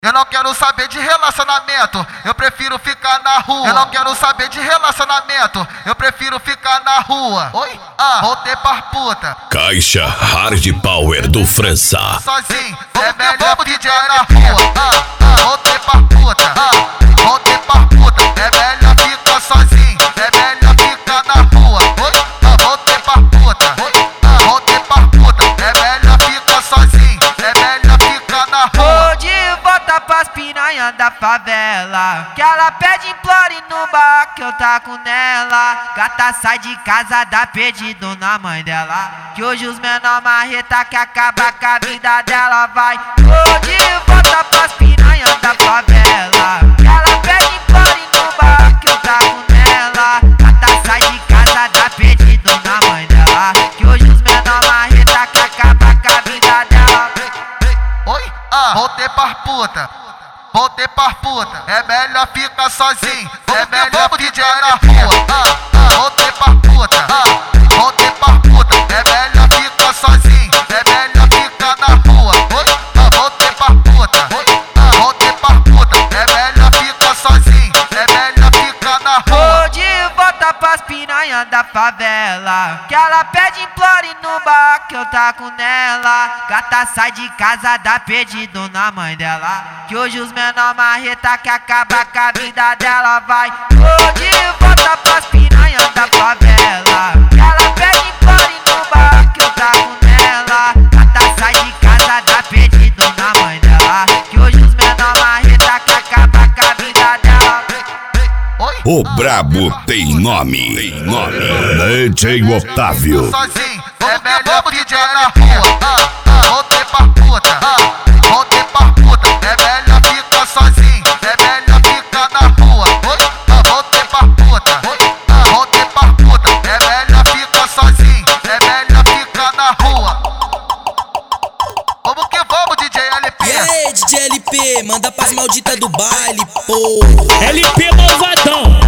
Eu não quero saber de relacionamento, eu prefiro ficar na rua. Eu não quero saber de relacionamento, eu prefiro ficar na rua. Oi? Voltei pra puta. Caixa Hard Power do França. Sozinho, é melhor pro DJ na rua. Voltei pra puta. Voltei pra puta. É melhor ficar sozinho, é melhor ficar na rua. Oi? Voltei pra puta. Voltei pra puta. É melhor ficar sozinho, é melhor ficar na rua. Pras piranha da favela, que ela pede implore no bar que eu taco nela. Gata sai de casa, dá pedido na mãe dela, que hoje os menor marreta que acaba com a vida dela. Vai de volta pras piranha da favela, que ela pede implore no bar que eu taco nela. Gata sai de casa, dá pedido na mãe dela, que hoje os menor marreta que acaba com a vida dela. Oi? Voltei pra puta. Voltei pra puta. É melhor ficar sozinho, é melhor pro DJ na rua. Voltei pra puta. Voltei pra puta. É melhor ficar sozinho, é melhor ficar na rua. Voltei pra puta. Voltei pra puta. É melhor ficar sozinho, é melhor ficar na rua. De volta pras piranha da favela, que ela pede implore no bar que eu taco nela. Gata sai de casa, dá pedido na mãe dela, que hoje os menor marreta que acaba com a vida dela. Vai de volta pras piranha da favela, que ela pede implore no bar que eu taco nela. Gata sai de casa, dá pedido na mãe dela, que hoje os menor marreta que acaba com a vida dela. O brabo tem nome. Tem nome. DJ Otávio. Sozinho, é melhor pro DJ na rua. Voltei pra puta. Voltei pra puta. É melhor ficar sozinho, é melhor ficar na rua. Voltei pra puta. Voltei pra puta. É melhor ficar sozinho, é melhor ficar na rua. Vamos que vamos, DJ LP. E aí, DJ LP, manda pras malditas do baile, pô. LP malvadão.